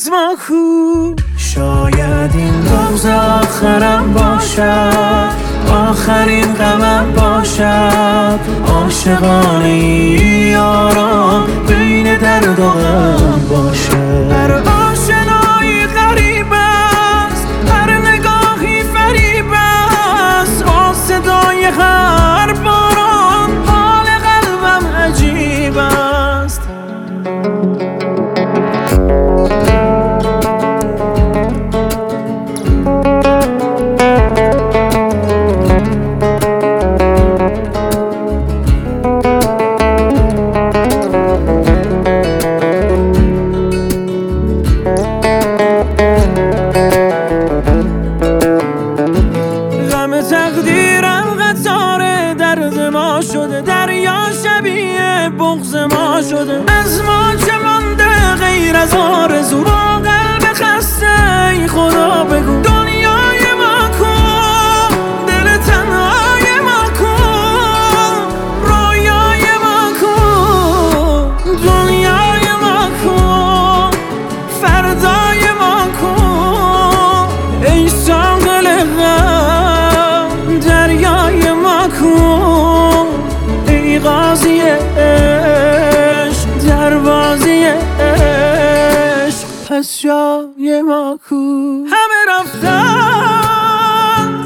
از ما کو. شاید این روز آخرم باشد، آخرین غمم باشد. عاشقانه یاران بین درد و غم باشد. هر آشنایی غریب است، هر نگاهی فریب است. با صدای هر باران حال قلبم عجیب است. تقدیرم قطار درد ما شده، دریا شبیه بغض ما شده. از ما چه مانده غیر از آرزو؟ با قلب خسته ای خدا بگو دنیای ما کو، دل تنهای ما کو، رویای ما کو، دنیای ما کو، فردای ما کو. ای ساحل دریای ما کو، ای قاضی عشق دروازی عشق پس جای ما کو. همه رفتند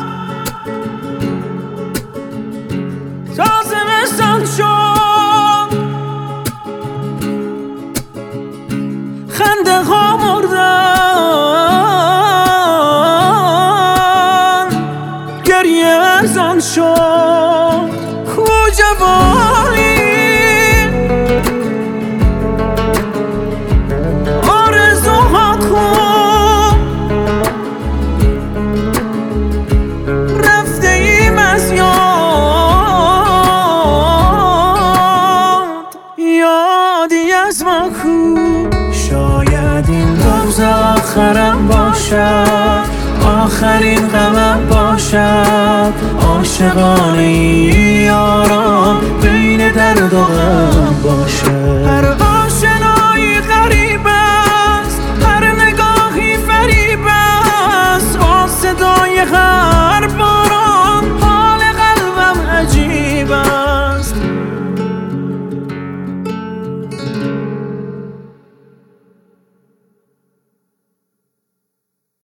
تا زمستان شد، خنده ها مردن، گریه ارزان شد. کو جوانی آرزوها کو، رفته ایم از یادی از ما کو. شاید این روز آخرم باشد، آخرین غمم باشد. عاشقانه یاران بین درد و غم